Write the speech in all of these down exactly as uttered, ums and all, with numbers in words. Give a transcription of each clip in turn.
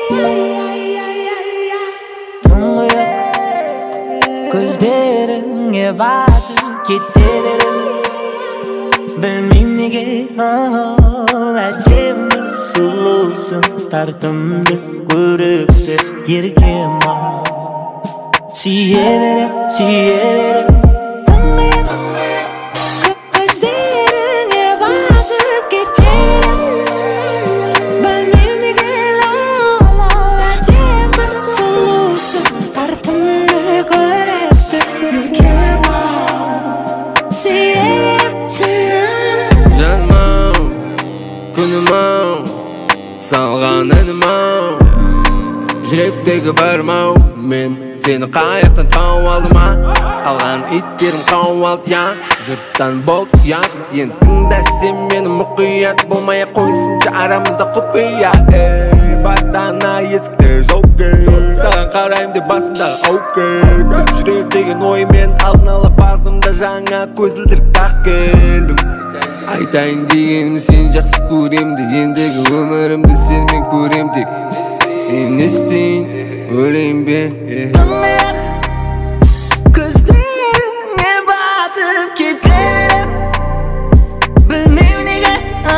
Gözlerine bakıp giderim. Bilmem nege Әдемі сұлусың, тартымды көрікті еркем ау. Сүйе берем, сүйе берем. Көздеріңе батып кетерім. Білмем неге әдемі сұлусың, тартымды көрікті еркем ау. Сүйе берем, сүйе берем. Жаным-ау, күнім-ау, салған әнім-ау, жүректегі барым-ау. Мен сені қаяқтан тауып алдым-а, қалған иттерім қауып алды, я. Жұрттан болды ұят, енді тыңдашы сен мені мұқият. Болмай-ақ қойсыншы арамызда құпия. Эй, баттана есікті жауып кел, саған қараймын деп басымдағы ауып кел. Жүрек деген оймен алдын ала бардым да жаңа көзілдірік тақ келдім. Айтайын дегенім сен жақсы көрем де, ендігі өмірімді сенмен көрем тек. Мен не істейін, өлейін бе? Көздеріңе батып кетерім. Білмеу неге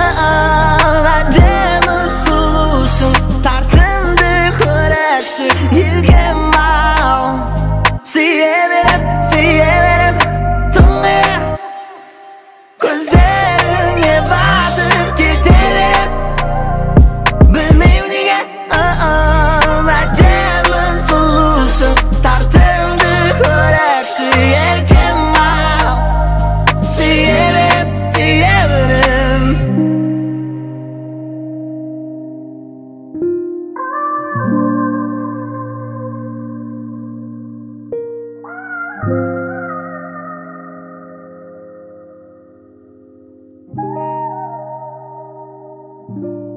әдемі сұлусың, тартымды көрікті еркем ау. Сүйе берем, сүйе берем. Тұңғиық көздеріңе батып кетерім. Білмеу неге әдемі сұлусың, тартымды көрікті еркем ау. Сүйе берем, сүйе берем. you